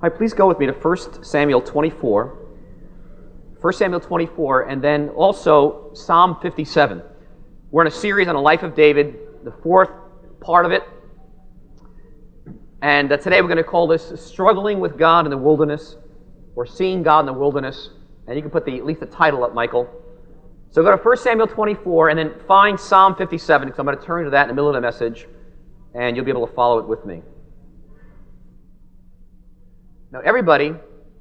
All right, please go with me to 1 Samuel 24. 1 Samuel 24, and then also Psalm 57. We're in a series on the life of David, the fourth part of it. And today we're going to call this Struggling with God in the Wilderness, or Seeing God in the Wilderness. And you can put at least the title up, Michael. So go to 1 Samuel 24, and then find Psalm 57, because I'm going to turn to that in the middle of the message, and you'll be able to follow it with me. Now, everybody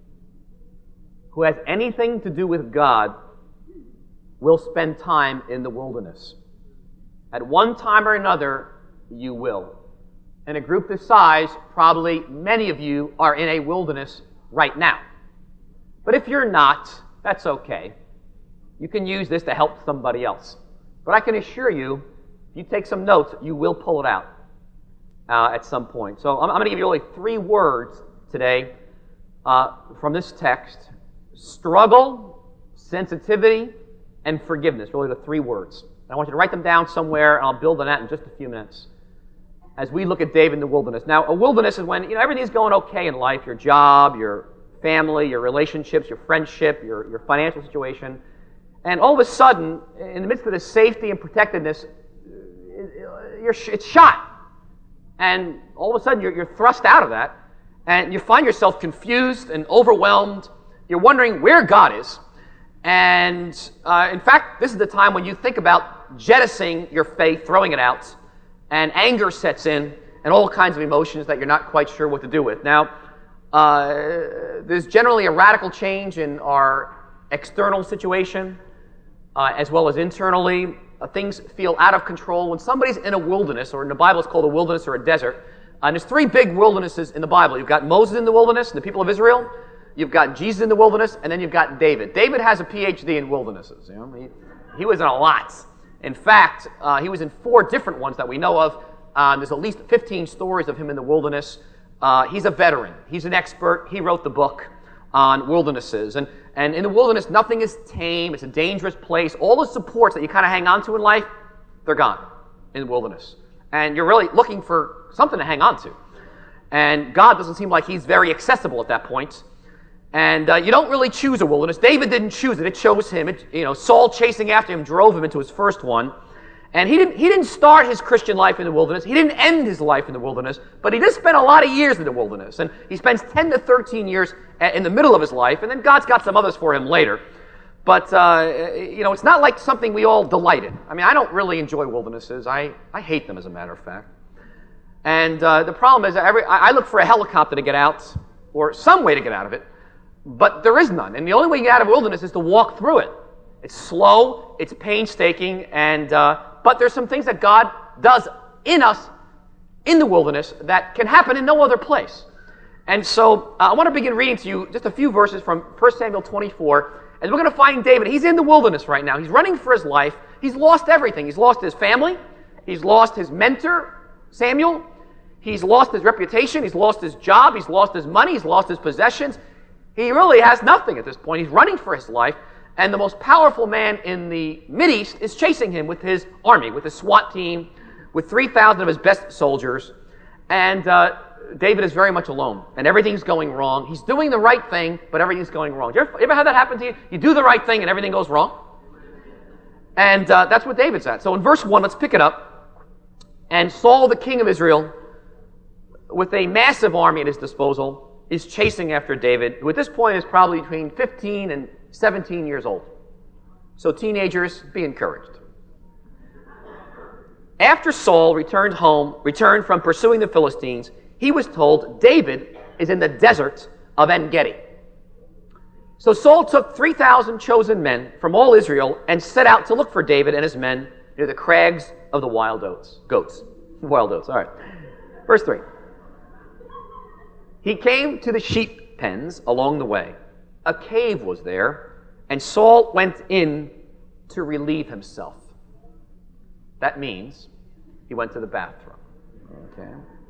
who has anything to do with God will spend time in the wilderness. At one time or another, you will. In a group this size, probably many of you are in a wilderness right now. But if you're not, that's okay. You can use this to help somebody else. But I can assure you, if you take some notes, you will pull it out at some point. So I'm going to give you only 3 words today from this text: struggle, sensitivity, and forgiveness. Really the 3 words. And I want you to write them down somewhere, and I'll build on that in just a few minutes as we look at David in the wilderness. Now, a wilderness is when everything's going okay in life: your job, your family, your relationships, your friendship, your financial situation. And all of a sudden, in the midst of this safety and protectedness, it's shot. And all of a sudden, you're thrust out of that, and you find yourself confused and overwhelmed. You're wondering where God is. And in fact, this is the time when you think about jettisoning your faith, throwing it out, and anger sets in, and all kinds of emotions that you're not quite sure what to do with. Now, there's generally a radical change in our external situation, as well as internally. Things feel out of control. When somebody's in a wilderness, or in the Bible it's called a wilderness or a desert, and there's 3 big wildernesses in the Bible. You've got Moses in the wilderness, the people of Israel. You've got Jesus in the wilderness, and then you've got David. David has a PhD in wildernesses. He was in a lot. In fact, he was in 4 different ones that we know of. There's at least 15 stories of him in the wilderness. He's a veteran. He's an expert. He wrote the book on wildernesses. And in the wilderness, nothing is tame. It's a dangerous place. All the supports that you kind of hang on to in life, they're gone in the wilderness. And you're really looking for something to hang on to. And God doesn't seem like he's very accessible at that point. And you don't really choose a wilderness. David didn't choose it. It chose him. Saul chasing after him drove him into his first one. And he didn't start his Christian life in the wilderness. He didn't end his life in the wilderness. But he did spend a lot of years in the wilderness. And he spends 10 to 13 years in the middle of his life. And then God's got some others for him later. But, it's not like something we all delight in. I mean, I don't really enjoy wildernesses. I hate them, as a matter of fact. And the problem is, I look for a helicopter to get out, or some way to get out of it. But there is none. And the only way you get out of a wilderness is to walk through it. It's slow, it's painstaking, but there's some things that God does in us in the wilderness that can happen in no other place. And so I want to begin reading to you just a few verses from 1 Samuel 24. And we're going to find David. He's in the wilderness right now. He's running for his life. He's lost everything. He's lost his family. He's lost his mentor, Samuel. He's lost his reputation. He's lost his job. He's lost his money. He's lost his possessions. He really has nothing at this point. He's running for his life. And the most powerful man in the Mideast is chasing him with his army, with his SWAT team, with 3,000 of his best soldiers. And David is very much alone, and everything's going wrong. He's doing the right thing, but everything's going wrong. You ever have that happen to you? You do the right thing, and everything goes wrong? And that's what David's at. So in verse 1, let's pick it up. And Saul, the king of Israel, with a massive army at his disposal, is chasing after David, who at this point is probably between 15 and 17 years old. So teenagers, be encouraged. After Saul returned from pursuing the Philistines, he was told David is in the desert of En-Gedi. So Saul took 3,000 chosen men from all Israel and set out to look for David and his men near the crags of the wild goats. Wild oats, all right. Verse 3. He came to the sheep pens along the way. A cave was there, and Saul went in to relieve himself. That means he went to the bathroom. Okay.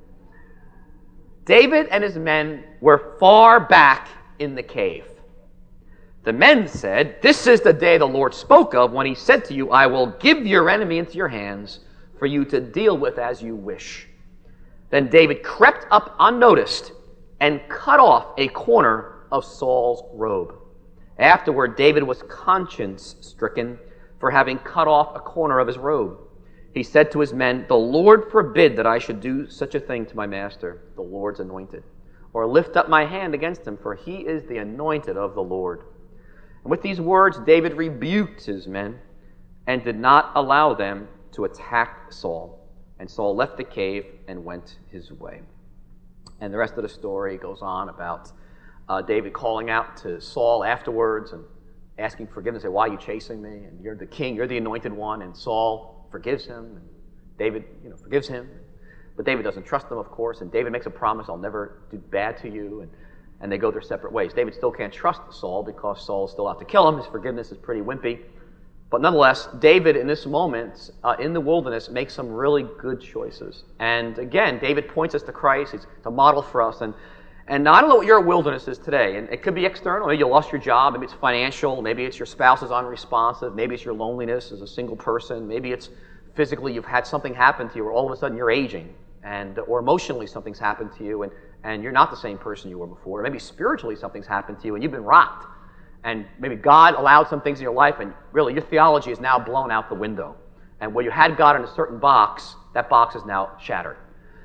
David and his men were far back in the cave. The men said, "This is the day the Lord spoke of when he said to you, I will give your enemy into your hands for you to deal with as you wish." Then David crept up unnoticed and cut off a corner of Saul's robe. Afterward, David was conscience-stricken for having cut off a corner of his robe. He said to his men, "The Lord forbid that I should do such a thing to my master, the Lord's anointed, or lift up my hand against him, for he is the anointed of the Lord." And with these words, David rebuked his men and did not allow them to attack Saul. And Saul left the cave and went his way. And the rest of the story goes on about David calling out to Saul afterwards and asking forgiveness. Say, "Why are you chasing me? And you're the king, you're the anointed one." And Saul forgives him, and David, forgives him. But David doesn't trust him, of course. And David makes a promise, "I'll never do bad to you." And they go their separate ways. David still can't trust Saul because Saul is still out to kill him. His forgiveness is pretty wimpy. But nonetheless, David, in this moment, in the wilderness, makes some really good choices. And again, David points us to Christ. He's a model for us. And I don't know what your wilderness is today. And it could be external. Maybe you lost your job. Maybe it's financial. Maybe it's your spouse is unresponsive. Maybe it's your loneliness as a single person. Maybe it's physically you've had something happen to you, or all of a sudden you're aging. Or emotionally something's happened to you, and you're not the same person you were before. Or maybe spiritually something's happened to you, and you've been rocked. And maybe God allowed some things in your life, and really your theology is now blown out the window. And where you had God in a certain box, that box is now shattered.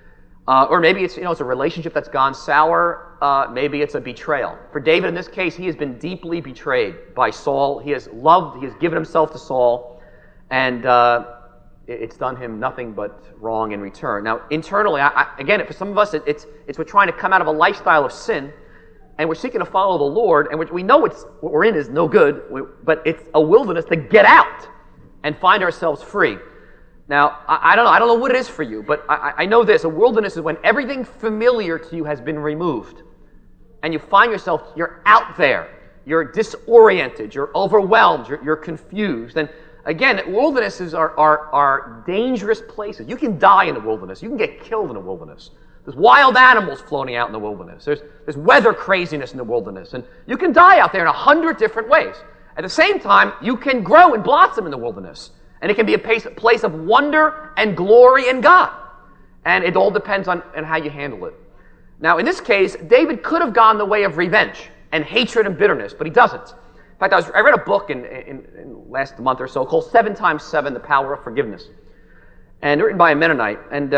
Or maybe it's a relationship that's gone sour. Maybe it's a betrayal. For David, in this case, he has been deeply betrayed by Saul. He has given himself to Saul, and it's done him nothing but wrong in return. Now, internally, again, for some of us, it's we're trying to come out of a lifestyle of sin, and we're seeking to follow the Lord, and we know what we're in is no good, but it's a wilderness to get out and find ourselves free. Now, I don't know what it is for you, but I know this. A wilderness is when everything familiar to you has been removed, and you find yourself, you're out there, you're disoriented, you're overwhelmed, you're confused. And again, wildernesses are dangerous places. You can die in the wilderness. You can get killed in the wilderness. There's wild animals floating out in the wilderness. There's weather craziness in the wilderness. And you can die out there in 100 different ways. At the same time, you can grow and blossom in the wilderness. And it can be a place of wonder and glory in God. And it all depends on how you handle it. Now, in this case, David could have gone the way of revenge and hatred and bitterness, but he doesn't. In fact, I read a book in last month or so called 7x7, The Power of Forgiveness. And written by a Mennonite. And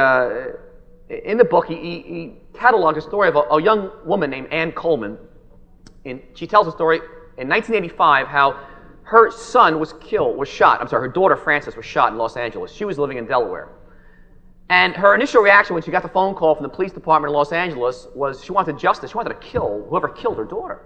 in the book, he cataloged a story of a young woman named Ann Coleman. And she tells a story in 1985 how her son her daughter Frances was shot in Los Angeles. She was living in Delaware. And her initial reaction when she got the phone call from the police department in Los Angeles was she wanted justice. She wanted to kill whoever killed her daughter.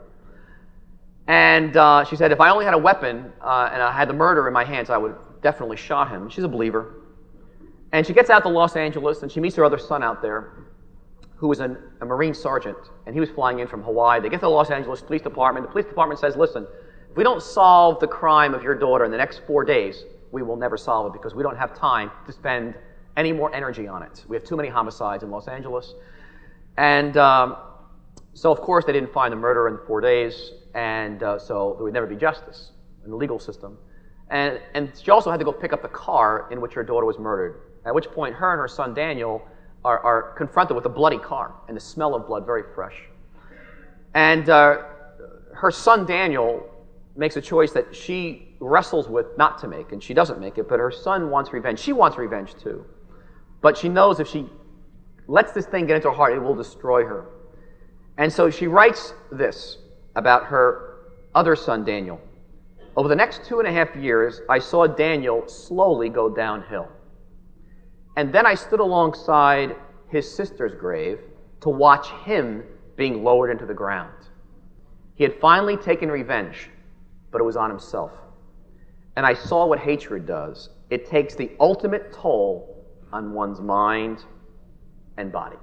And she said, if I only had a weapon and I had the murder in my hands, I would have definitely shot him. She's a believer. And she gets out to Los Angeles, and she meets her other son out there, who was a Marine sergeant, and he was flying in from Hawaii. They get to the Los Angeles Police Department. The police department says, listen, if we don't solve the crime of your daughter in the next 4 days, we will never solve it because we don't have time to spend any more energy on it. We have too many homicides in Los Angeles. And so, of course, they didn't find the murderer in 4 days, and so there would never be justice in the legal system. And she also had to go pick up the car in which her daughter was murdered, at which point her and her son Daniel are confronted with a bloody car and the smell of blood very fresh. And her son Daniel makes a choice that she wrestles with not to make, and she doesn't make it, but her son wants revenge. She wants revenge too. But she knows if she lets this thing get into her heart, it will destroy her. And so she writes this about her other son, Daniel. Over the next 2.5 years, I saw Daniel slowly go downhill. And then I stood alongside his sister's grave to watch him being lowered into the ground. He had finally taken revenge, but it was on himself. And I saw what hatred does. It takes the ultimate toll on one's mind and body.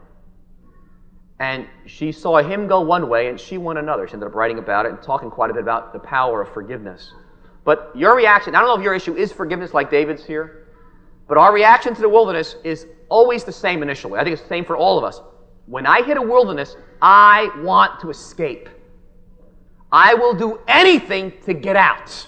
And she saw him go one way, and she went another. She ended up writing about it and talking quite a bit about the power of forgiveness. But your reaction, I don't know if your issue is forgiveness like David's here, but our reaction to the wilderness is always the same initially. I think it's the same for all of us. When I hit a wilderness, I want to escape. I will do anything to get out.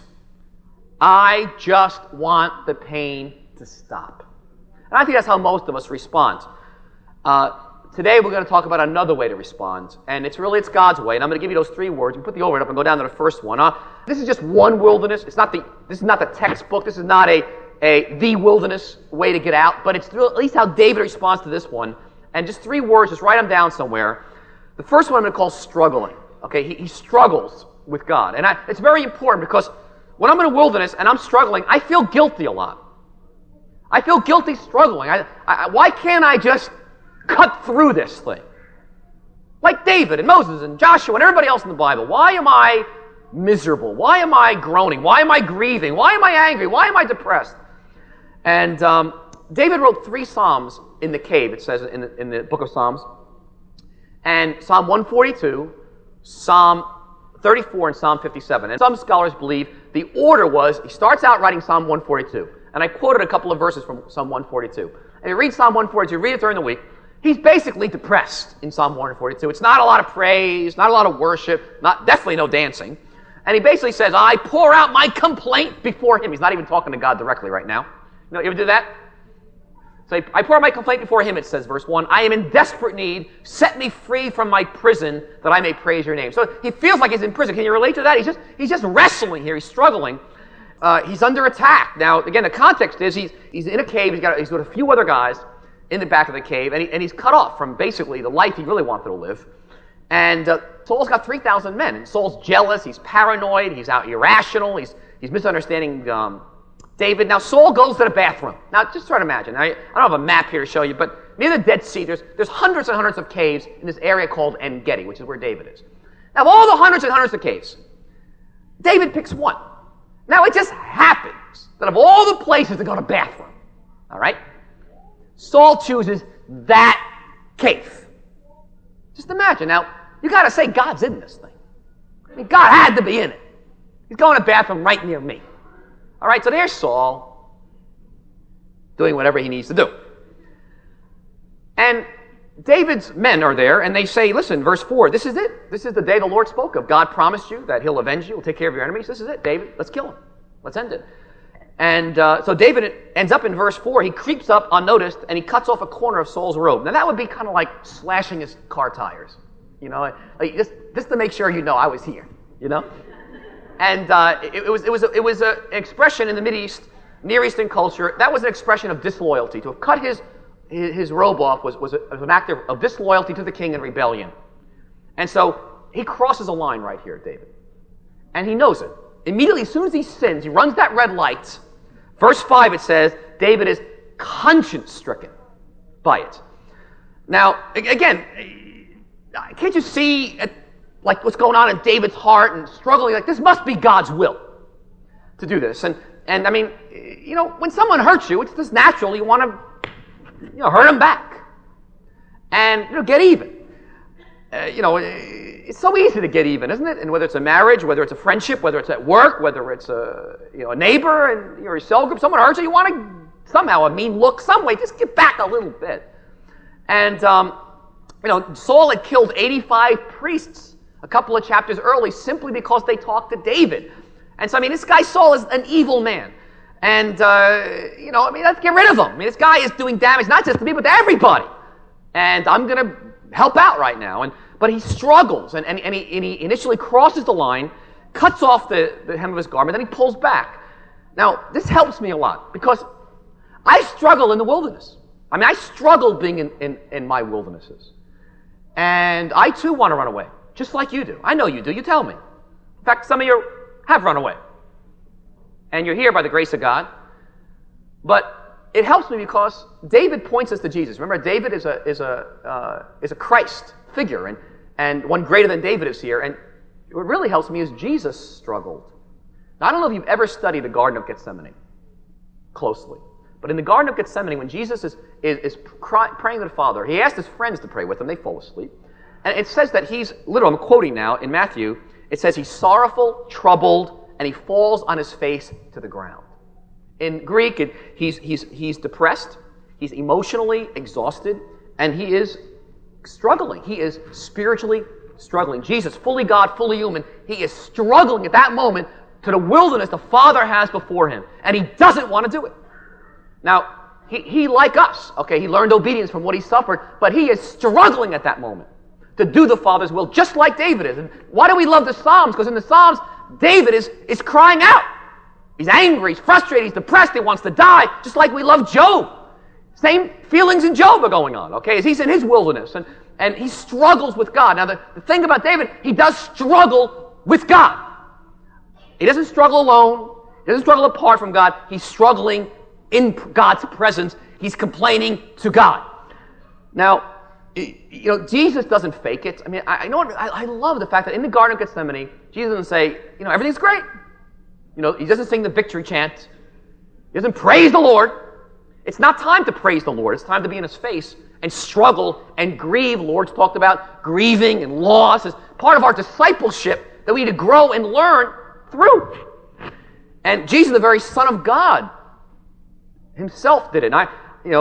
I just want the pain to stop. And I think that's how most of us respond. Today we're going to talk about another way to respond, and it's God's way, and I'm going to give you those three words. You put the overhead up and go down to the first one. This is just one wilderness. This is not the textbook. This is not the wilderness way to get out, but it's at least how David responds to this one. And just three words, just write them down somewhere. The first one I'm going to call struggling. Okay, he struggles with God, and it's very important because when I'm in a wilderness and I'm struggling, I feel guilty a lot. I feel guilty struggling. Why can't I just cut through this thing? Like David and Moses and Joshua and everybody else in the Bible. Why am I miserable? Why am I groaning? Why am I grieving? Why am I angry? Why am I depressed? And David wrote 3 Psalms in the cave, it says in the book of Psalms. And Psalm 142, Psalm 34, and Psalm 57. And some scholars believe the order was, he starts out writing Psalm 142. And I quoted a couple of verses from Psalm 142. And you read Psalm 142, read it during the week. He's basically depressed in Psalm 142. It's not a lot of praise, not a lot of worship, definitely no dancing. And he basically says, I pour out my complaint before him. He's not even talking to God directly right now. You ever do that? So I pour out my complaint before him, it says, verse 1. I am in desperate need. Set me free from my prison that I may praise your name. So he feels like he's in prison. Can you relate to that? He's just wrestling here. He's struggling. He's under attack. Now, again, the context is he's in a cave. He's got a few other guys in the back of the cave, and he's cut off from basically the life he really wanted to live. And Saul's got 3,000 men, and Saul's jealous. He's paranoid. He's out irrational. He's misunderstanding David. Now, Saul goes to the bathroom. Now, just try to imagine. I don't have a map here to show you, but near the Dead Sea, there's hundreds and hundreds of caves in this area called En-Gedi, which is where David is. Now, of all the hundreds and hundreds of caves, David picks one. Now, it just happens that of all the places to go to bathroom, all right, Saul chooses that cave. Just imagine. Now, you got to say God's in this thing. I mean, God had to be in it. He's going to the bathroom right near me. All right, so there's Saul doing whatever he needs to do. And David's men are there, and they say, listen, verse 4, this is it. This is the day the Lord spoke of. God promised you that he'll avenge you, he'll take care of your enemies. This is it, David. Let's kill him. Let's end it. And so David ends up in verse 4. He creeps up unnoticed, and he cuts off a corner of Saul's robe. Now, that would be kind of like slashing his car tires. You know, like just to make sure you know I was here, you know? And it was an expression in the Near Eastern culture. That was an expression of disloyalty. To have cut his robe off was an act of disloyalty to the king and rebellion. And so he crosses a line right here, David. And he knows it. Immediately, as soon as he sins, he runs that red light. Verse 5, it says, David is conscience-stricken by it. Now, again, can't you see like what's going on in David's heart and struggling? Like, this must be God's will to do this. And I mean, you know, when someone hurts you, it's just natural. You want to, hurt them back and, get even. It's so easy to get even, isn't it? And whether it's a marriage, whether it's a friendship, whether it's at work, whether it's a neighbor and you're a cell group, someone hurts you, you want to somehow, a mean look, some way, just get back a little bit. And, Saul had killed 85 priests a couple of chapters early simply because they talked to David. And so, this guy Saul is an evil man. And, let's get rid of him. This guy is doing damage not just to me, but to everybody. And I'm going to help out right now. But he struggles, and he initially crosses the line, cuts off the hem of his garment, then he pulls back. Now, this helps me a lot, because I struggle in the wilderness. I struggle being in my wildernesses. And I, too, want to run away, just like you do. I know you do. You tell me. In fact, some of you have run away. And you're here by the grace of God. But it helps me because David points us to Jesus. Remember, David is a Christ figure, and one greater than David is here. And what really helps me is Jesus struggled. Now, I don't know if you've ever studied the Garden of Gethsemane closely, but in the Garden of Gethsemane, when Jesus is praying to the Father, he asked his friends to pray with him. They fall asleep. And it says that he's, literally, I'm quoting now in Matthew, it says he's sorrowful, troubled, and he falls on his face to the ground. In Greek, he's depressed, he's emotionally exhausted, and he is struggling. He is spiritually struggling. Jesus, fully God, fully human, he is struggling at that moment to the wilderness the Father has before him, and he doesn't want to do it. Now, he like us, okay, he learned obedience from what he suffered, but he is struggling at that moment to do the Father's will, just like David is. And why do we love the Psalms? Because in the Psalms, David is crying out. He's angry, he's frustrated, he's depressed, he wants to die, just like we love Job. Same feelings in Job are going on, okay, as he's in his wilderness, and he struggles with God. Now, the thing about David, he does struggle with God. He doesn't struggle alone. He doesn't struggle apart from God. He's struggling in God's presence. He's complaining to God. Now, Jesus doesn't fake it. I mean, I love the fact that in the Garden of Gethsemane, Jesus doesn't say, everything's great. He doesn't sing the victory chant. He doesn't praise the Lord. It's not time to praise the Lord. It's time to be in His face and struggle and grieve. The Lord's talked about grieving and loss as part of our discipleship that we need to grow and learn through. And Jesus, the very Son of God, Himself did it. And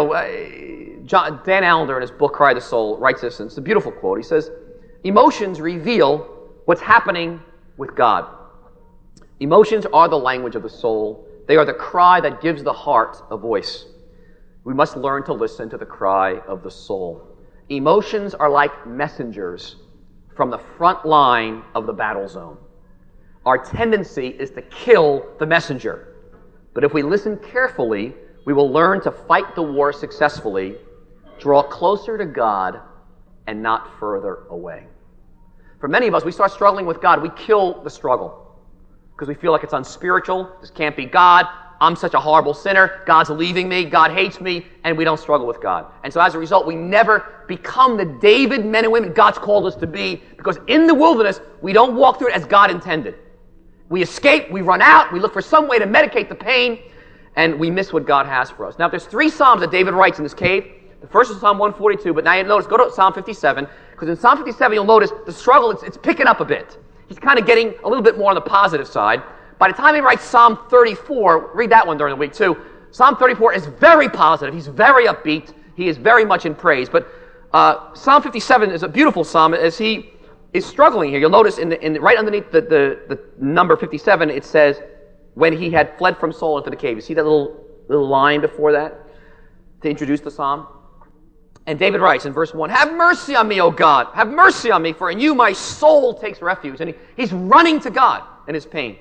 Dan Allender in his book, Cry of the Soul, writes this, and it's a beautiful quote. He says, emotions reveal what's happening with God. Emotions are the language of the soul. They are the cry that gives the heart a voice. We must learn to listen to the cry of the soul. Emotions are like messengers from the front line of the battle zone. Our tendency is to kill the messenger. But if we listen carefully, we will learn to fight the war successfully, draw closer to God, and not further away. For many of us, we start struggling with God. We kill the struggle because we feel like it's unspiritual. This can't be God. I'm such a horrible sinner. God's leaving me. God hates me. And we don't struggle with God. And so as a result, we never become the David men and women God's called us to be, because in the wilderness, we don't walk through it as God intended. We escape, we run out, we look for some way to medicate the pain, and we miss what God has for us. Now, there's 3 Psalms that David writes in this cave. The first is Psalm 142, but now you notice, go to Psalm 57, because in Psalm 57 you'll notice the struggle, it's picking up a bit. He's kind of getting a little bit more on the positive side. By the time he writes Psalm 34, read that one during the week too, Psalm 34 is very positive. He's very upbeat. He is very much in praise. But Psalm 57 is a beautiful psalm as he is struggling here. You'll notice right underneath the number 57, it says, when he had fled from Saul into the cave. You see that little line before that to introduce the psalm? And David writes in verse 1, have mercy on me, O God. Have mercy on me, for in you my soul takes refuge. And he's running to God in his pain.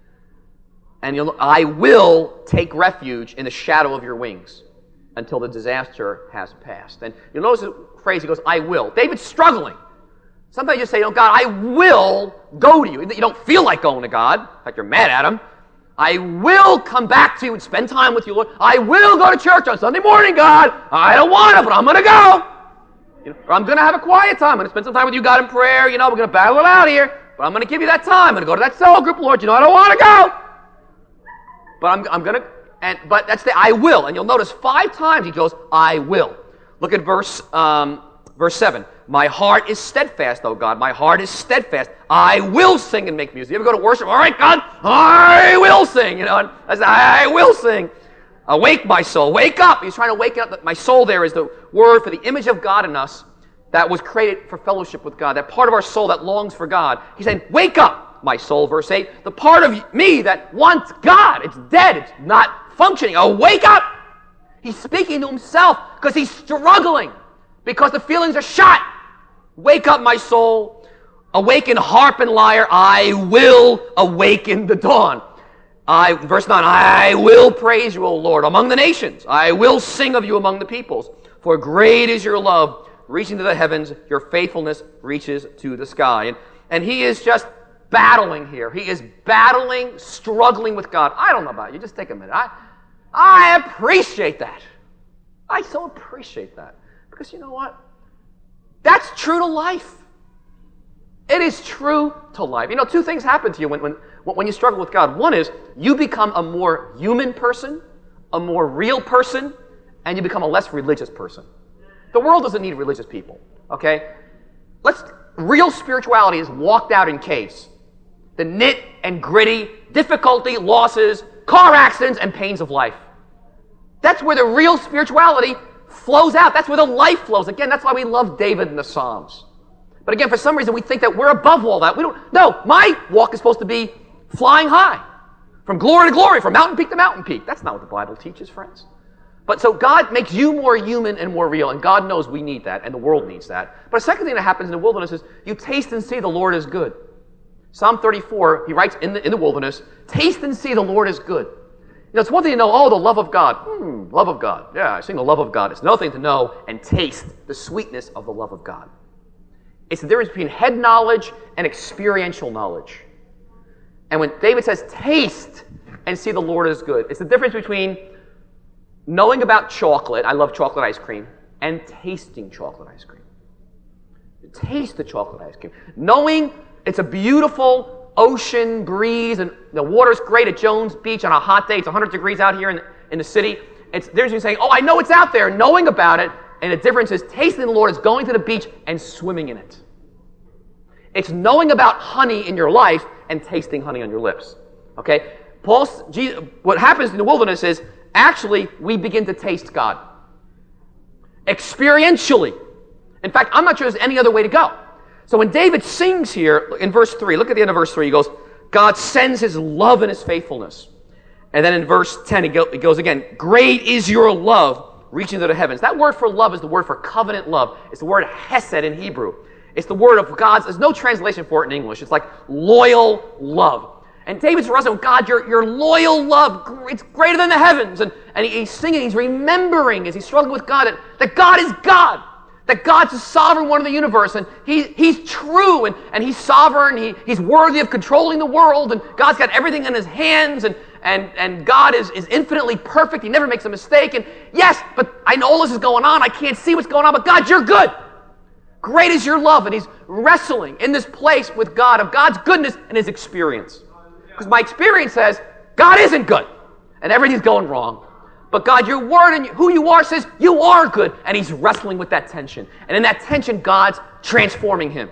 And I will take refuge in the shadow of your wings until the disaster has passed. And you'll notice the phrase, he goes, I will. David's struggling. Sometimes you say, God, I will go to you. You don't feel like going to God. In fact, you're mad at Him. I will come back to you and spend time with you, Lord. I will go to church on Sunday morning, God. I don't want to, but I'm going to go. Or I'm going to have a quiet time. I'm going to spend some time with you, God, in prayer. We're going to battle it out here. But I'm going to give you that time. I'm going to go to that cell group, Lord. I don't want to go. But I'm going to, but that's the I will. And you'll notice 5 times he goes, I will. Look at verse 7. My heart is steadfast, O God. My heart is steadfast. I will sing and make music. You ever go to worship? All right, God, I will sing. I will sing. Awake, my soul. Wake up. He's trying to wake up. My soul there is the word for the image of God in us that was created for fellowship with God. That part of our soul that longs for God. He's saying, wake up, my soul. Verse 8. The part of me that wants God. It's dead. It's not functioning. Oh, wake up. He's speaking to himself because he's struggling. Because the feelings are shot. Wake up, my soul. Awaken harp and lyre. I will awaken the dawn. Verse 9, I will praise you, O Lord, among the nations. I will sing of you among the peoples. For great is your love, reaching to the heavens. Your faithfulness reaches to the sky. And he is just battling here. He is battling, struggling with God. I don't know about you. Just take a minute. I appreciate that. I so appreciate that. Because you know what? That's true to life. It is true to life. 2 things happen to you when you struggle with God. One is you become a more human person, a more real person, and you become a less religious person. The world doesn't need religious people, okay? Real spirituality is walked out in caves. The nit and gritty, difficulty, losses, car accidents, and pains of life. That's where the real spirituality flows out. That's where the life flows. Again, that's why we love David in the Psalms. But again, for some reason, we think that we're above all that. No, my walk is supposed to be flying high. From glory to glory, from mountain peak to mountain peak. That's not what the Bible teaches, friends. But so God makes you more human and more real, and God knows we need that, and the world needs that. But a second thing that happens in the wilderness is you taste and see the Lord is good. Psalm 34, he writes in the wilderness, taste and see the Lord is good. You know, it's one thing to know, oh, the love of God. Love of God. Yeah, I sing the love of God. It's another thing to know and taste the sweetness of the love of God. It's the difference between head knowledge and experiential knowledge. And when David says, taste and see the Lord is good, it's the difference between knowing about chocolate, I love chocolate ice cream, and tasting chocolate ice cream. Taste the chocolate ice cream. Knowing it's a beautiful ocean breeze and the water's great at Jones Beach on a hot day. It's 100 degrees out here in the city. There's you saying, oh, I know it's out there, knowing about it. And the difference is tasting the Lord is going to the beach and swimming in it. It's knowing about honey in your life and tasting honey on your lips. Okay? What happens in the wilderness is actually we begin to taste God. Experientially. In fact, I'm not sure there's any other way to go. So when David sings here in verse 3, look at the end of verse 3, he goes, God sends his love and his faithfulness. And then in verse 10, he goes again, great is your love, reaching to the heavens. That word for love is the word for covenant love. It's the word hesed in Hebrew. It's the word of God's, there's no translation for it in English. It's like loyal love. And David's wrestling with God, your loyal love, it's greater than the heavens. And he's singing, he's remembering as he's struggling with God that God is God. That God's the sovereign one of the universe, and He's true, and He's sovereign, He's worthy of controlling the world, and God's got everything in His hands, and God is infinitely perfect, He never makes a mistake, and yes, but I know all this is going on, I can't see what's going on, but God, you're good. Great is your love, and he's wrestling in this place with God, of God's goodness and his experience. Because my experience says, God isn't good, and everything's going wrong. But God, your word and who you are says you are good. And he's wrestling with that tension. And in that tension, God's transforming him.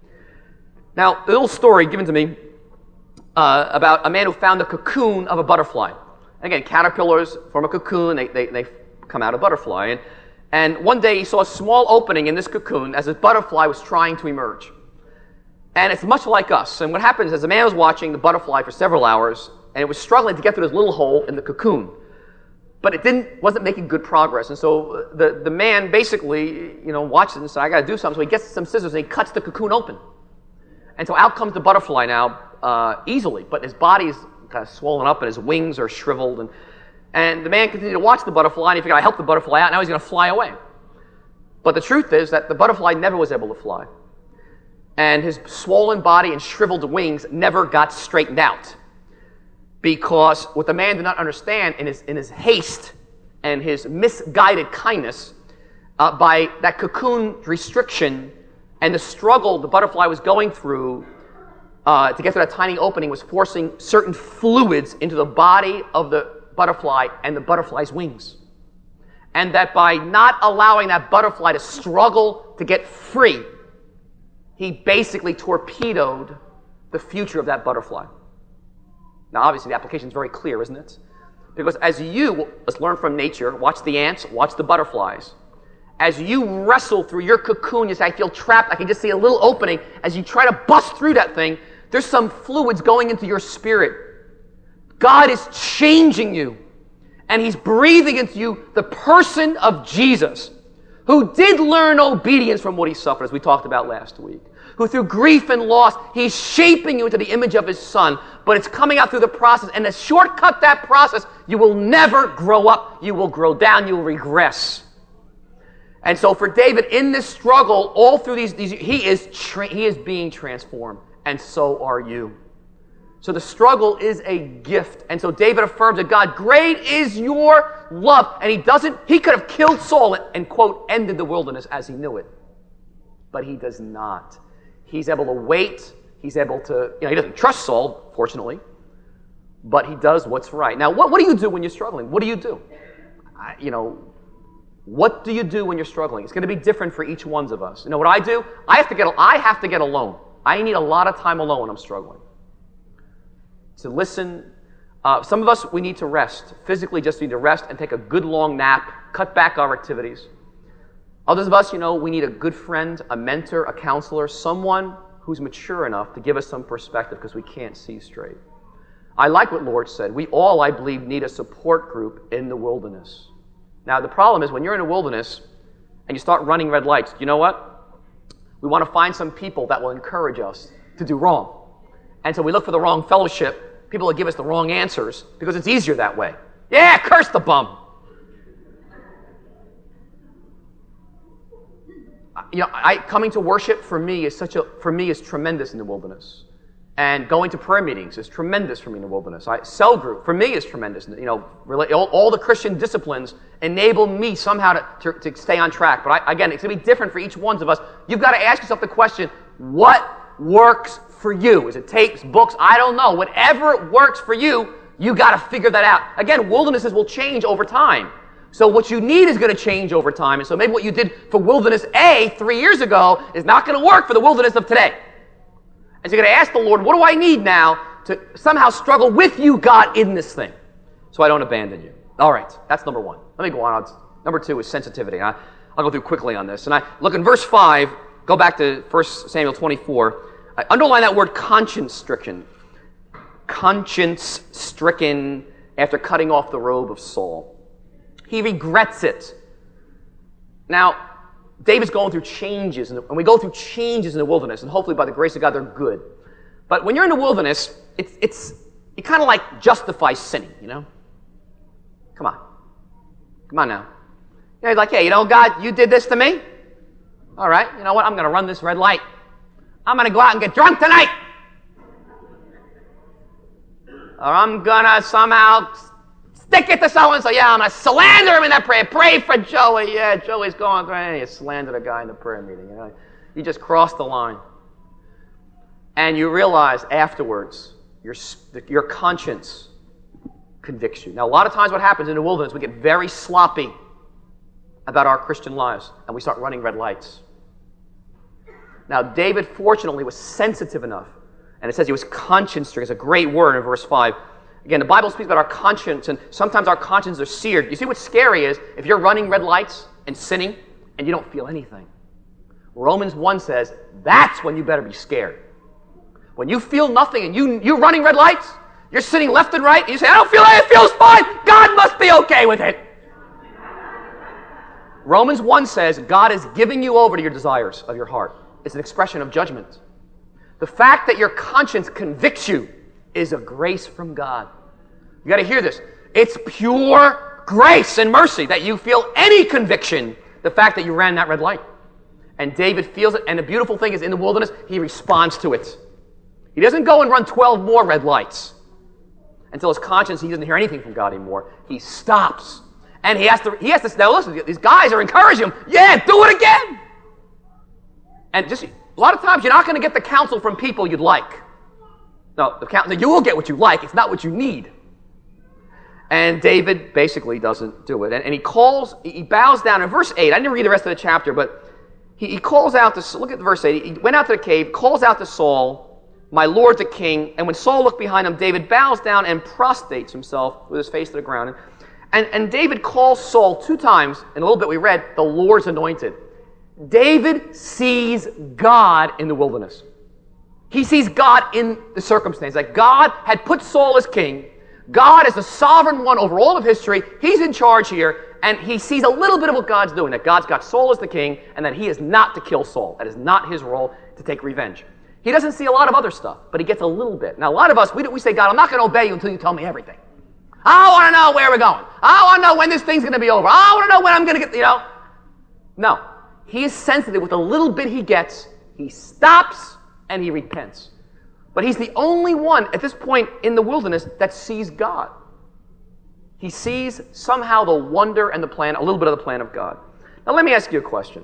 Now, a little story given to me about a man who found the cocoon of a butterfly. And again, caterpillars form a cocoon. They come out a butterfly. And one day he saw a small opening in this cocoon as this butterfly was trying to emerge. And it's much like us. And what happens is the man was watching the butterfly for several hours, and it was struggling to get through this little hole in the cocoon. But it wasn't making good progress. And so the man basically, watches it and says, I got to do something. So he gets some scissors and he cuts the cocoon open. And so out comes the butterfly now, easily. But his body's kind of swollen up and his wings are shriveled. And the man continued to watch the butterfly and he figured, I helped the butterfly out. Now he's going to fly away. But the truth is that the butterfly never was able to fly. And his swollen body and shriveled wings never got straightened out. Because what the man did not understand in his haste and his misguided kindness, by that cocoon restriction and the struggle the butterfly was going through to get through that tiny opening was forcing certain fluids into the body of the butterfly and the butterfly's wings. And that by not allowing that butterfly to struggle to get free, he basically torpedoed the future of that butterfly. Now, obviously, the application is very clear, isn't it? Because let's learn from nature, watch the ants, watch the butterflies. As you wrestle through your cocoon, you say, I feel trapped, I can just see a little opening. As you try to bust through that thing, there's some fluids going into your spirit. God is changing you. And he's breathing into you the person of Jesus, who did learn obedience from what he suffered, as we talked about last week. Who through grief and loss, he's shaping you into the image of his son, but it's coming out through the process, and to shortcut that process, you will never grow up, you will grow down, you will regress. And so for David, in this struggle, all through these he is being transformed, and so are you. So the struggle is a gift, and so David affirms that God, great is your love, and he could have killed Saul and quote, ended the wilderness as he knew it. But he does not. He's able to wait. He's able to, he doesn't trust Saul, fortunately, but he does what's right. Now, what do you do when you're struggling? What do you do? What do you do when you're struggling? It's going to be different for each one of us. You know what I do? I have to get alone. I need a lot of time alone when I'm struggling. To listen. Some of us, we need to rest. Physically, just need to rest and take a good long nap, cut back our activities. Others of us, we need a good friend, a mentor, a counselor, someone who's mature enough to give us some perspective because we can't see straight. I like what Lord said. We all, I believe, need a support group in the wilderness. Now, the problem is when you're in a wilderness and you start running red lights, you know what? We want to find some people that will encourage us to do wrong. And so we look for the wrong fellowship, people that give us the wrong answers, because it's easier that way. Yeah, curse the bum. Coming to worship for me is tremendous in the wilderness. And going to prayer meetings is tremendous for me in the wilderness. Cell group, for me, is tremendous. All the Christian disciplines enable me somehow to stay on track. But again, it's going to be different for each one of us. You've got to ask yourself the question, what works for you? Is it tapes, books? I don't know. Whatever works for you, you got to figure that out. Again, wildernesses will change over time. So what you need is going to change over time. And so maybe what you did for Wilderness A 3 years ago is not going to work for the wilderness of today. And so you're going to ask the Lord, what do I need now to somehow struggle with you, God, in this thing, so I don't abandon you? All right, that's number one. Let me go on. Number two is sensitivity. I'll go through quickly on this. And I look in verse 5, go back to 1 Samuel 24. I underline that word conscience-stricken. Conscience-stricken after cutting off the robe of Saul. He regrets it. Now, David's going through changes, and we go through changes in the wilderness, and hopefully by the grace of God, they're good. But when you're in the wilderness, you kind of like justify sinning, you know? Come on now. You're like, hey, God, you did this to me? All right, you know what? I'm going to run this red light. I'm going to go out and get drunk tonight. Or I'm going to somehow stick it to so-and-so. Yeah, I'm going to slander him in that prayer. Pray for Joey. Yeah, Joey's going through. Hey, you slandered a guy in the prayer meeting. You just crossed the line. And you realize afterwards, your conscience convicts you. Now, a lot of times what happens in the wilderness, we get very sloppy about our Christian lives, and we start running red lights. Now, David, fortunately, was sensitive enough, and it says he was conscience-stricken. It's a great word in verse 5. Again, the Bible speaks about our conscience, and sometimes our consciences are seared. You see what's scary is if you're running red lights and sinning, and you don't feel anything. Romans 1 says, that's when you better be scared. When you feel nothing and you're running red lights, you're sitting left and right, and you say, I don't feel it, it feels fine. God must be okay with it. Romans 1 says, God is giving you over to your desires of your heart. It's an expression of judgment. The fact that your conscience convicts you is a grace from God. You got to hear this. It's pure grace and mercy that you feel any conviction, the fact that you ran that red light. And David feels it, and the beautiful thing is in the wilderness, he responds to it. He doesn't go and run 12 more red lights until his conscience, he doesn't hear anything from God anymore. He stops. And he has to now listen, these guys are encouraging him. Yeah, do it again. And just a lot of times you're not going to get the counsel from people you'd like. No, you will get what you like. It's not what you need. And David basically doesn't do it. And he bows down in verse 8. I didn't read the rest of the chapter, but he calls out to, look at verse 8. He went out to the cave, calls out to Saul, my lord the king. And when Saul looked behind him, David bows down and prostrates himself with his face to the ground. And David calls Saul 2 times, in a little bit we read, the Lord's anointed. David sees God in the wilderness. He sees God in the circumstance. Like God had put Saul as king. God is the sovereign one over all of history. He's in charge here. And he sees a little bit of what God's doing. That God's got Saul as the king and that he is not to kill Saul. That is not his role to take revenge. He doesn't see a lot of other stuff, but he gets a little bit. Now, a lot of us, we say, God, I'm not going to obey you until you tell me everything. I want to know where we're going. I want to know when this thing's going to be over. I want to know when I'm going to get, No. He is sensitive with the little bit he gets. He stops and he repents. But he's the only one at this point in the wilderness that sees God. He sees somehow the wonder and the plan, a little bit of the plan of God. Now let me ask you a question.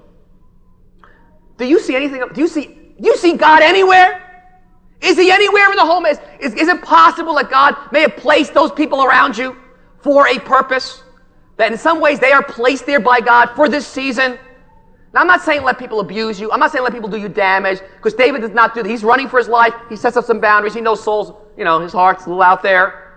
Do you see anything? Do you see God anywhere? Is he anywhere in the whole mess? Is it possible that God may have placed those people around you for a purpose? That in some ways they are placed there by God for this season? Now, I'm not saying let people abuse you. I'm not saying let people do you damage, because David does not do that. He's running for his life. He sets up some boundaries. He knows Saul's, his heart's a little out there.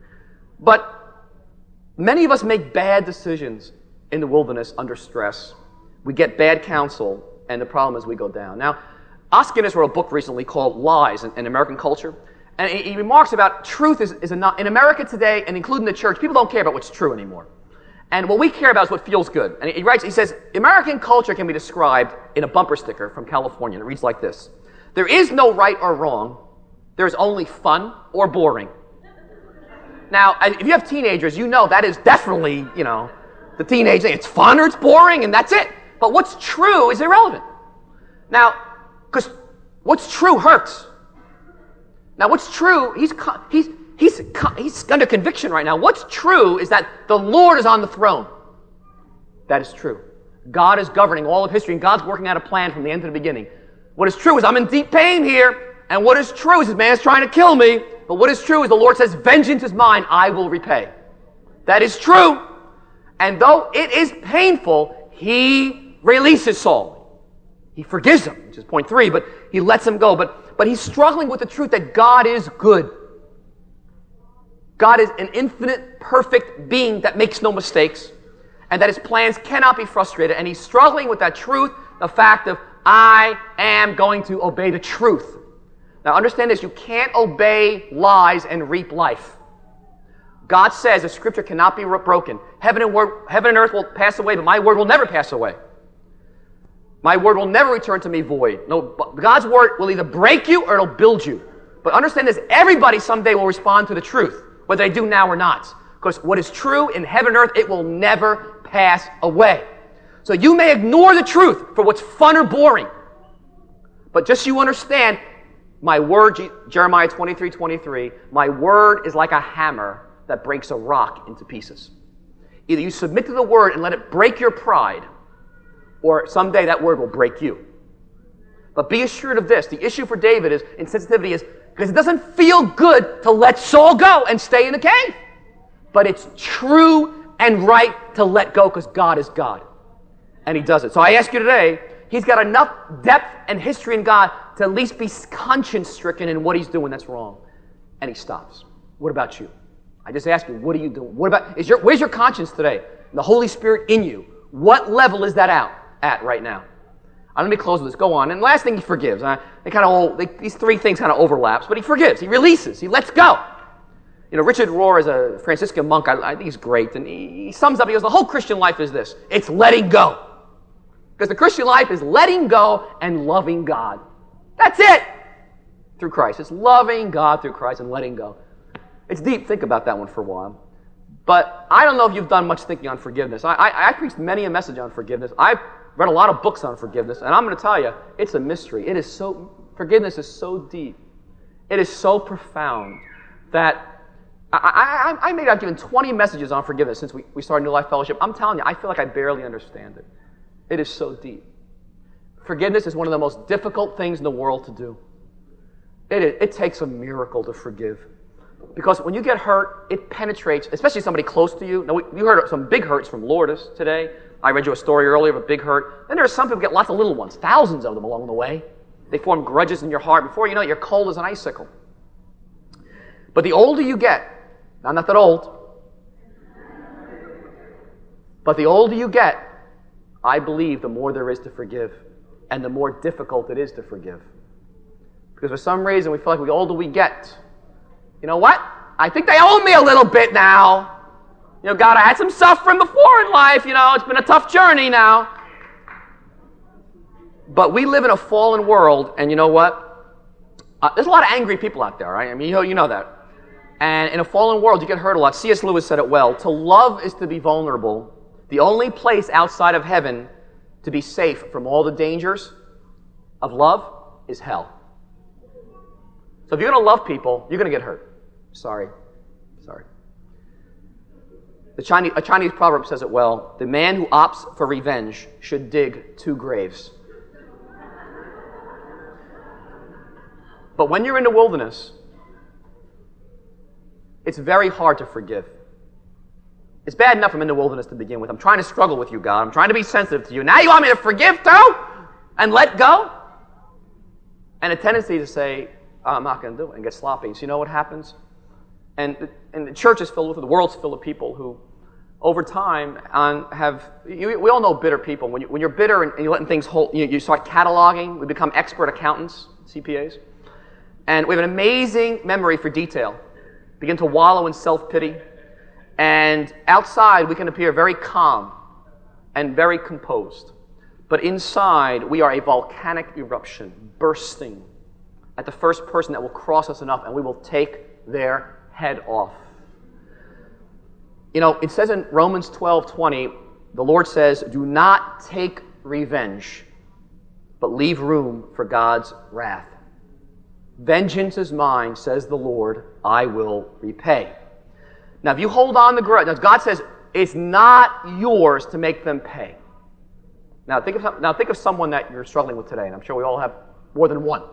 But many of us make bad decisions in the wilderness under stress. We get bad counsel, and the problem is we go down. Now, Os Guinness wrote a book recently called Lies in American Culture, and he remarks about truth is not, in America today, and including the church, people don't care about what's true anymore. And what we care about is what feels good. And he writes, he says, American culture can be described in a bumper sticker from California. It reads like this: there is no right or wrong. There's only fun or boring. Now, if you have teenagers, you know that is definitely, the teenage thing. It's fun or it's boring, and that's it. But what's true is irrelevant. Now, because what's true hurts. Now, what's true, he's under conviction right now. What's true is that the Lord is on the throne. That is true. God is governing all of history, and God's working out a plan from the end to the beginning. What is true is I'm in deep pain here, and what is true is this man is trying to kill me, but what is true is the Lord says, vengeance is mine, I will repay. That is true. And though it is painful, he releases Saul. He forgives him, which is point 3, but he lets him go. But he's struggling with the truth that God is good. God is an infinite, perfect being that makes no mistakes, and that his plans cannot be frustrated. And he's struggling with that truth, the fact of, I am going to obey the truth. Now understand this, you can't obey lies and reap life. God says the scripture cannot be broken. Heaven and earth will pass away, but my word will never pass away. My word will never return to me void. No, God's word will either break you or it'll build you. But understand this, everybody someday will respond to the truth, whether they do now or not. Because what is true in heaven and earth, it will never pass away. So you may ignore the truth for what's fun or boring. But just so you understand, my word, Jeremiah 23:23, my word is like a hammer that breaks a rock into pieces. Either you submit to the word and let it break your pride, or someday that word will break you. But be assured of this, the issue for David is, in sensitivity, is because it doesn't feel good to let Saul go and stay in the cave. But it's true and right to let go because God is God. And he does it. So I ask you today, he's got enough depth and history in God to at least be conscience-stricken in what he's doing that's wrong. And he stops. What about you? I just ask you, what are you doing? Where's your conscience today? The Holy Spirit in you. What level is that at right now? Let me close with this. Go on. And last thing, he forgives. These three things kind of overlaps, but he forgives. He releases. He lets go. Richard Rohr is a Franciscan monk. I think he's great. And he sums up, he goes, the whole Christian life is this. It's letting go. Because the Christian life is letting go and loving God. That's it. Through Christ. It's loving God through Christ and letting go. It's deep. Think about that one for a while. But I don't know if you've done much thinking on forgiveness. I preached many a message on forgiveness. I've read a lot of books on forgiveness, and I'm going to tell you, it's a mystery. Forgiveness is so deep. It is so profound that I maybe I've given 20 messages on forgiveness since we started New Life Fellowship. I'm telling you, I feel like I barely understand it. It is so deep. Forgiveness is one of the most difficult things in the world to do. It takes a miracle to forgive. Because when you get hurt, it penetrates, especially somebody close to you. Now, you heard some big hurts from Lourdes today. I read you a story earlier of a big hurt. Then there are some people who get lots of little ones, thousands of them along the way. They form grudges in your heart. Before you know it, you're cold as an icicle. But the older you get, I'm not that old, but the older you get, I believe the more there is to forgive and the more difficult it is to forgive. Because for some reason we feel like the older we get, you know what? I think they owe me a little bit now. God, I had some suffering before in life. It's been a tough journey now. But we live in a fallen world, and you know what? There's a lot of angry people out there, right? I mean, you know that. And in a fallen world, you get hurt a lot. C.S. Lewis said it well. To love is to be vulnerable. The only place outside of heaven to be safe from all the dangers of love is hell. So if you're going to love people, you're going to get hurt. Sorry. A Chinese proverb says it well. The man who opts for revenge should dig 2 graves. But when you're in the wilderness, it's very hard to forgive. It's bad enough I'm in the wilderness to begin with. I'm trying to struggle with you, God. I'm trying to be sensitive to you. Now you want me to forgive too? And let go? And a tendency to say, I'm not going to do it, and get sloppy. So you know what happens? And the church is filled with it, the world's filled with people who, over time, we all know bitter people. When you're bitter and you're letting things hold, you start cataloging. We become expert accountants, CPAs. And we have an amazing memory for detail. Begin to wallow in self-pity. And outside, we can appear very calm and very composed. But inside, we are a volcanic eruption, bursting at the first person that will cross us enough, and we will take their head off. You know, it says in Romans 12:20, the Lord says, do not take revenge, but leave room for God's wrath. Vengeance is mine, says the Lord, I will repay. Now, if you hold on to grudge, God says, it's not yours to make them pay. Now, think of someone that you're struggling with today, and I'm sure we all have more than one.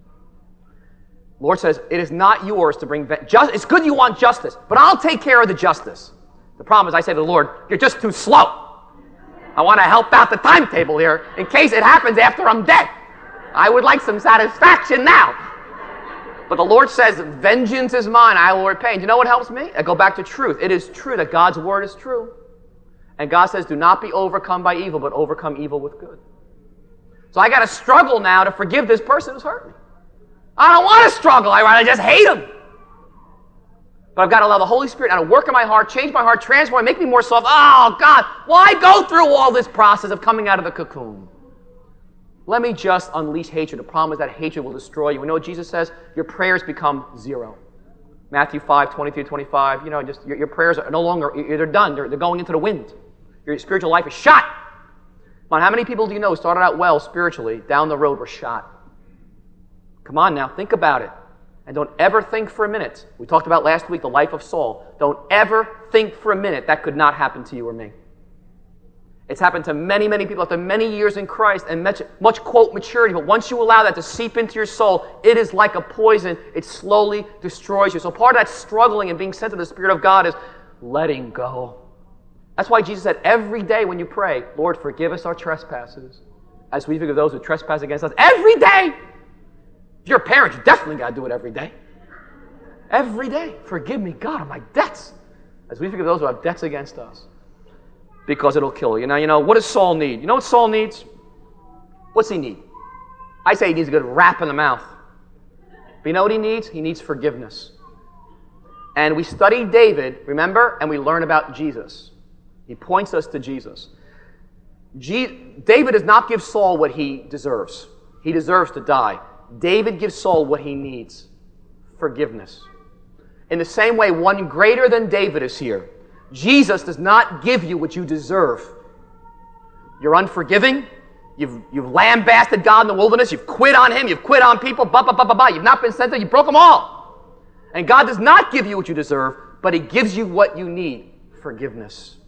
The Lord says, it is not yours to bring vengeance. It's good you want justice, but I'll take care of the justice. The problem is I say to the Lord, you're just too slow. I want to help out the timetable here in case it happens after I'm dead. I would like some satisfaction now. But the Lord says, vengeance is mine, I will repay. And you know what helps me? I go back to truth. It is true that God's word is true. And God says, do not be overcome by evil, but overcome evil with good. So I got to struggle now to forgive this person who's hurt me. I don't want to struggle. I rather just hate him. But I've got to allow the Holy Spirit now to work in my heart, change my heart, transform, make me more soft. Oh, God, why go through all this process of coming out of the cocoon? Let me just unleash hatred. The problem is that hatred will destroy you. You know what Jesus says? Your prayers become zero. Matthew 5:23-25. You know, just your prayers are no longer, they're done. They're going into the wind. Your spiritual life is shot. Come on, how many people do you know who started out well spiritually, down the road were shot? Come on now, think about it. And don't ever think for a minute. We talked about last week the life of Saul. Don't ever think for a minute that could not happen to you or me. It's happened to many, many people after many years in Christ and much quote, maturity. But once you allow that to seep into your soul, it is like a poison. It slowly destroys you. So part of that struggling and being sent to the Spirit of God is letting go. That's why Jesus said every day when you pray, Lord, forgive us our trespasses as we forgive those who trespass against us. Every day. If you're a parent, you definitely got to do it every day. Every day. Forgive me, God, of my debts as we forgive those who have debts against us. Because it'll kill you. Now, you know, what does Saul need? You know what Saul needs? What's he need? I say he needs a good rap in the mouth. But you know what he needs? He needs forgiveness. And we study David, remember? And we learn about Jesus. He points us to Jesus. David does not give Saul what he deserves. He deserves to die. David gives Saul what he needs. Forgiveness. In the same way, one greater than David is here. Jesus does not give you what you deserve. You're unforgiving. You've lambasted God in the wilderness. You've quit on Him. You've quit on people. You've not been sent to. You broke them all. And God does not give you what you deserve, but He gives you what you need. Forgiveness.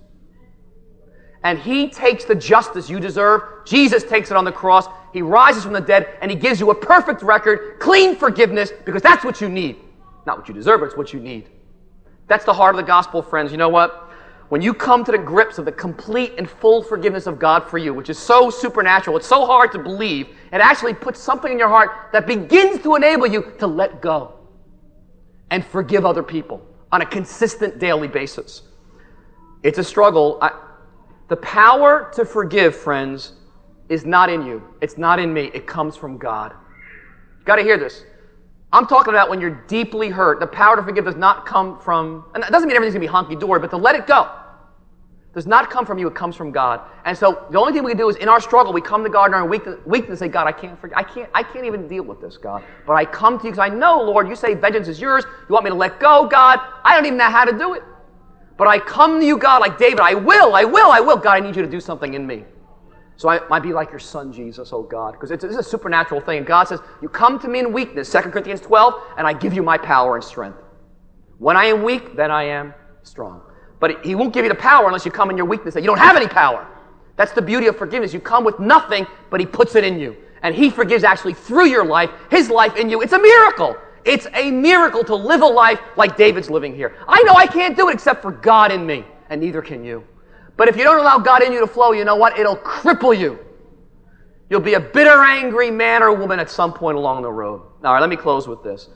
And He takes the justice you deserve. Jesus takes it on the cross. He rises from the dead, and He gives you a perfect record, clean forgiveness, because that's what you need. Not what you deserve, but it's what you need. That's the heart of the gospel, friends. You know what? When you come to the grips of the complete and full forgiveness of God for you, which is so supernatural, it's so hard to believe, it actually puts something in your heart that begins to enable you to let go and forgive other people on a consistent daily basis. It's a struggle. The power to forgive, friends, is not in you. It's not in me. It comes from God. You've got to hear this. I'm talking about when you're deeply hurt. The power to forgive does not come from, and that doesn't mean everything's going to be hunky-dory, but to let it go does not come from you. It comes from God. And so the only thing we can do is in our struggle, we come to God in our weakness and say, God, I can't even deal with this, God. But I come to you because I know, Lord, you say vengeance is yours. You want me to let go, God. I don't even know how to do it. But I come to you, God, like David. I will. God, I need you to do something in me. So I might be like your son, Jesus, oh God, because it's a supernatural thing. And God says, you come to me in weakness, 2 Corinthians 12, and I give you my power and strength. When I am weak, then I am strong. But He won't give you the power unless you come in your weakness, that you don't have any power. That's the beauty of forgiveness. You come with nothing, but He puts it in you. And He forgives actually through your life, His life in you. It's a miracle. It's a miracle to live a life like David's living here. I know I can't do it except for God in me, and neither can you. But if you don't allow God in you to flow, you know what? It'll cripple you. You'll be a bitter, angry man or woman at some point along the road. All right, let me close with this.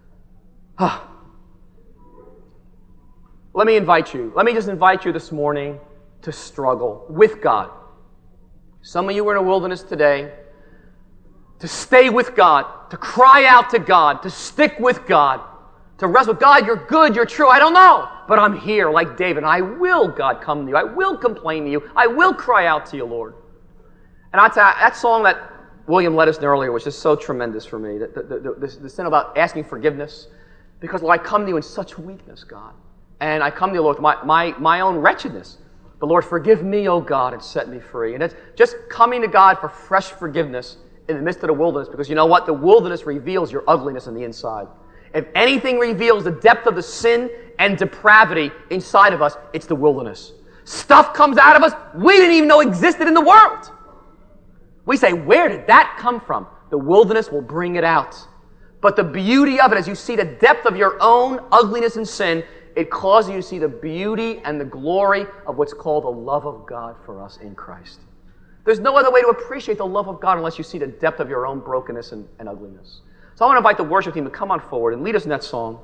Let me just invite you this morning to struggle with God. Some of you are in a wilderness today. To stay with God, to cry out to God, to stick with God. To wrestle with God, you're good, you're true, I don't know. But I'm here like David, and I will, God, come to you. I will complain to you. I will cry out to you, Lord. And I tell you, that song that William led us in earlier was just so tremendous for me. The sin about asking forgiveness. Because, Lord, I come to you in such weakness, God. And I come to you, Lord, with my own wretchedness. But, Lord, forgive me, O God, and set me free. And it's just coming to God for fresh forgiveness in the midst of the wilderness. Because you know what? The wilderness reveals your ugliness on the inside. If anything reveals the depth of the sin and depravity inside of us, it's the wilderness. Stuff comes out of us we didn't even know existed in the world. We say, where did that come from? The wilderness will bring it out. But the beauty of it, as you see the depth of your own ugliness and sin, it causes you to see the beauty and the glory of what's called the love of God for us in Christ. There's no other way to appreciate the love of God unless you see the depth of your own brokenness and ugliness. So I want to invite the worship team to come on forward and lead us in that song.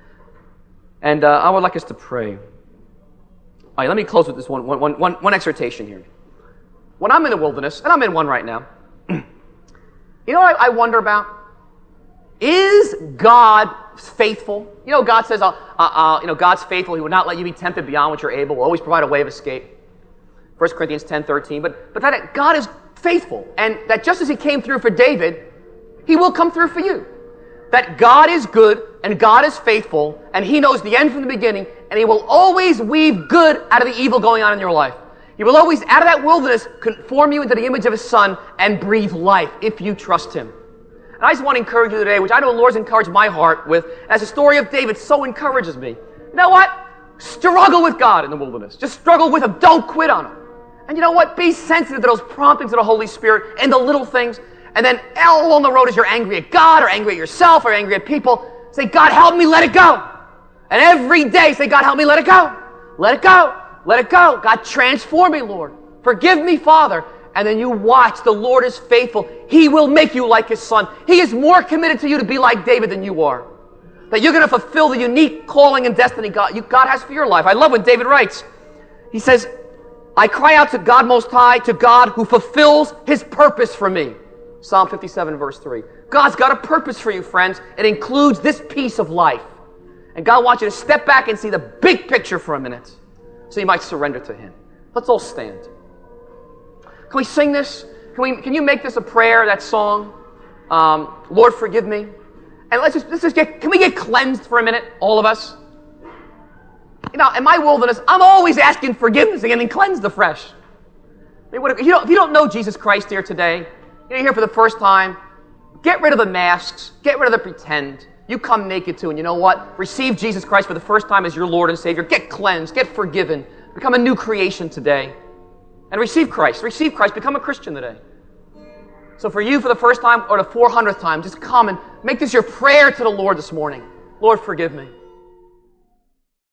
And I would like us to pray. All right, let me close with this one exhortation here. When I'm in the wilderness, and I'm in one right now, you know what I wonder about? Is God faithful? You know, God says, God's faithful. He will not let you be tempted beyond what you're able. Will always provide a way of escape. 1 Corinthians 10:13. But that God is faithful. And that just as He came through for David, He will come through for you. That God is good and God is faithful and He knows the end from the beginning and He will always weave good out of the evil going on in your life. He will always, out of that wilderness, conform you into the image of His Son and breathe life if you trust Him. And I just want to encourage you today, which I know the Lord's encouraged my heart with, as the story of David so encourages me. You know what? Struggle with God in the wilderness. Just struggle with Him. Don't quit on Him. And you know what? Be sensitive to those promptings of the Holy Spirit and the little things. And then all along the road as you're angry at God or angry at yourself or angry at people, say, God, help me, let it go. And every day say, God, help me, let it go. Let it go. Let it go. God, transform me, Lord. Forgive me, Father. And then you watch. The Lord is faithful. He will make you like His Son. He is more committed to you to be like David than you are. That you're going to fulfill the unique calling and destiny God has for your life. I love what David writes. He says, I cry out to God Most High, to God who fulfills His purpose for me. Psalm 57, verse 3. God's got a purpose for you, friends. It includes this piece of life. And God wants you to step back and see the big picture for a minute so you might surrender to Him. Let's all stand. Can we sing this? Can you make this a prayer, that song? Lord, forgive me. And can we get cleansed for a minute, all of us? You know, in my wilderness, I'm always asking forgiveness again and cleansed afresh. If you don't know Jesus Christ here today, you're here for the first time, get rid of the masks, get rid of the pretend. You come naked too, and you know what? Receive Jesus Christ for the first time as your Lord and Savior. Get cleansed, get forgiven, become a new creation today. And receive Christ. Receive Christ. Become a Christian today. So for you, for the first time or the 400th time, just come and make this your prayer to the Lord this morning. Lord, forgive me.